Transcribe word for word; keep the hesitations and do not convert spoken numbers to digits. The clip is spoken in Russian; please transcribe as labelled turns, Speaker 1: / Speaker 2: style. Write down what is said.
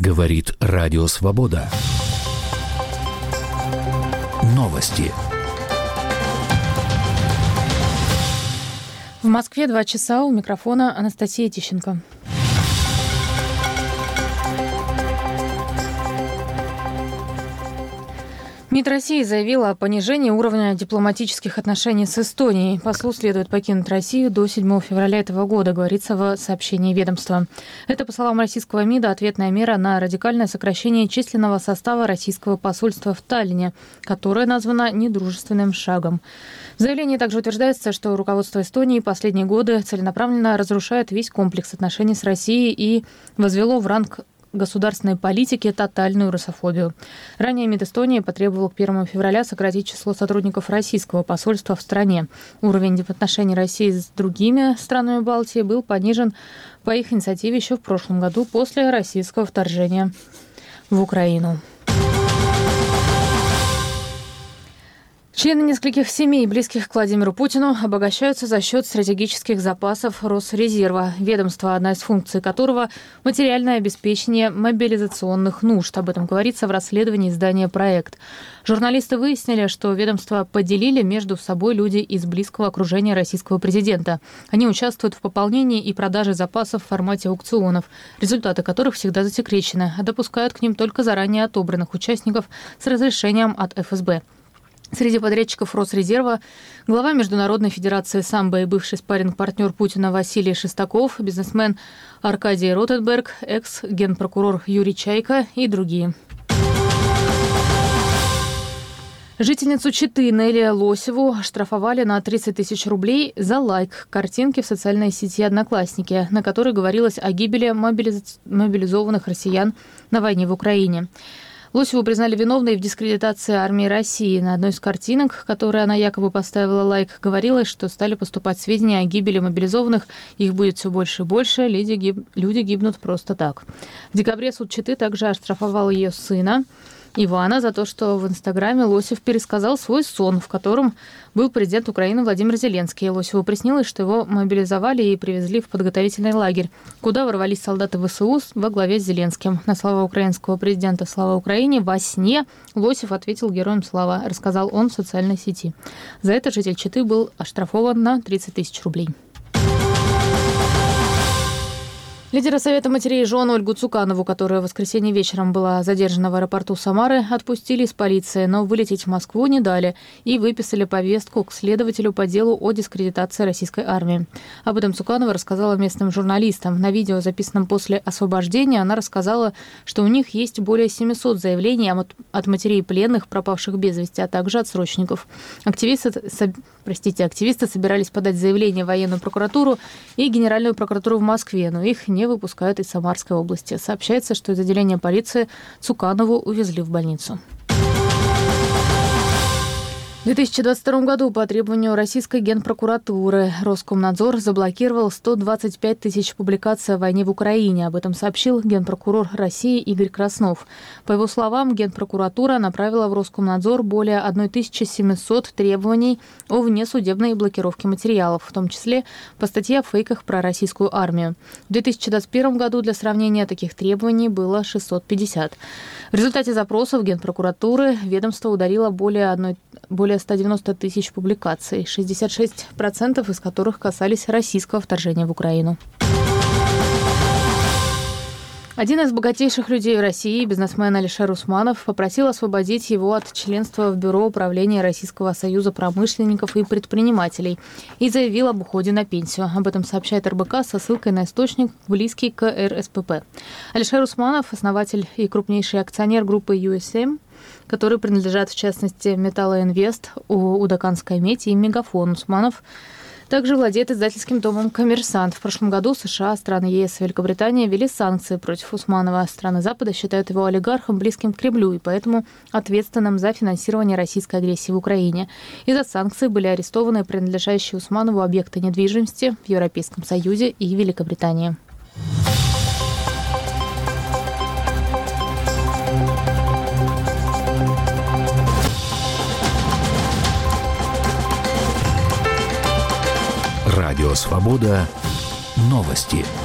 Speaker 1: Говорит Радио Свобода. Новости.
Speaker 2: В Москве два часа, у микрофона Анастасия Тищенко. МИД России заявила о понижении уровня дипломатических отношений с Эстонией. Послу следует покинуть Россию до седьмого февраля этого года, говорится в сообщении ведомства. Это, по словам российского МИДа, ответная мера на радикальное сокращение численного состава российского посольства в Таллине, которое названо недружественным шагом. В заявлении также утверждается, что руководство Эстонии последние годы целенаправленно разрушает весь комплекс отношений с Россией и возвело в ранг государственной политики тотальную русофобию. Ранее МИД Эстонии потребовал к первому февраля сократить число сотрудников российского посольства в стране. Уровень дипотношений России с другими странами Балтии был понижен по их инициативе еще в прошлом году после российского вторжения в Украину. Члены нескольких семей, близких к Владимиру Путину, обогащаются за счет стратегических запасов Росрезерва, ведомства, одна из функций которого – материальное обеспечение мобилизационных нужд. Об этом говорится в расследовании издания «Проект». Журналисты выяснили, что ведомство поделили между собой люди из близкого окружения российского президента. Они участвуют в пополнении и продаже запасов в формате аукционов, результаты которых всегда засекречены, а допускают к ним только заранее отобранных участников с разрешением от эф эс бэ. Среди подрядчиков Росрезерва глава Международной федерации самбо и бывший спарринг-партнер Путина Василий Шестаков, бизнесмен Аркадий Ротенберг, экс-генпрокурор Юрий Чайка и другие. Жительницу Читы Нелли Лосеву оштрафовали на тридцать тысяч рублей за лайк картинки в социальной сети «Одноклассники», на которой говорилось о гибели мобилиз... мобилизованных россиян на войне в Украине. Лосеву признали виновной в дискредитации армии России. На одной из картинок, которые она якобы поставила лайк, говорилось, что стали поступать сведения о гибели мобилизованных. Их будет все больше и больше. Люди, гиб... Люди гибнут просто так. В декабре суд Читы также оштрафовал ее сына Ивана за то, что в Инстаграме Лосев пересказал свой сон, в котором был президент Украины Владимир Зеленский. Лосеву приснилось, что его мобилизовали и привезли в подготовительный лагерь, куда ворвались солдаты вэ эс у во главе с Зеленским. На слова украинского президента «Слава Украине» во сне Лосев ответил героям слава, рассказал он в социальной сети. За это житель Читы был оштрафован на тридцать тысяч рублей. Лидера Совета матерей и жен Ольгу Цуканову, которая в воскресенье вечером была задержана в аэропорту Самары, отпустили из полиции, но вылететь в Москву не дали и выписали повестку к следователю по делу о дискредитации российской армии. Об этом Цуканова рассказала местным журналистам. На видео, записанном после освобождения, она рассказала, что у них есть более семисот заявлений от матерей пленных, пропавших без вести, а также от срочников. Активисты, простите, активисты собирались подать заявление в военную прокуратуру и Генеральную прокуратуру в Москве, но их не не выпускают из Самарской области. Сообщается, что из отделения полиции Цуканову увезли в больницу. В две тысячи двадцать втором году по требованию российской генпрокуратуры Роскомнадзор заблокировал сто двадцать пять тысяч публикаций о войне в Украине. Об этом сообщил генпрокурор России Игорь Краснов. По его словам, генпрокуратура направила в Роскомнадзор более тысяча семьсот требований о внесудебной блокировке материалов, в том числе по статье о фейках про российскую армию. В две тысячи двадцать первом году для сравнения таких требований было шестьсот пятьдесят. В результате запросов генпрокуратуры ведомство ударило более одной более ста девяноста тысяч публикаций, шестьдесят шесть процентов из которых касались российского вторжения в Украину. Один из богатейших людей России, бизнесмен Алишер Усманов, попросил освободить его от членства в Бюро управления Российского союза промышленников и предпринимателей и заявил об уходе на пенсию. Об этом сообщает эр бэ ка со ссылкой на источник, близкий к эр эс пэ пэ. Алишер Усманов, основатель и крупнейший акционер группы ю эс эм, которые принадлежат, в частности, Металлоинвест, Удаканская медь и Мегафон. Усманов также владеет издательским домом «Коммерсант». В прошлом году США, страны е эс и Великобритания ввели санкции против Усманова. Страны Запада считают его олигархом, близким к Кремлю, и поэтому ответственным за финансирование российской агрессии в Украине. Из-за санкций были арестованы принадлежащие Усманову объекты недвижимости в Европейском Союзе и Великобритании.
Speaker 1: Радио Свобода. Новости.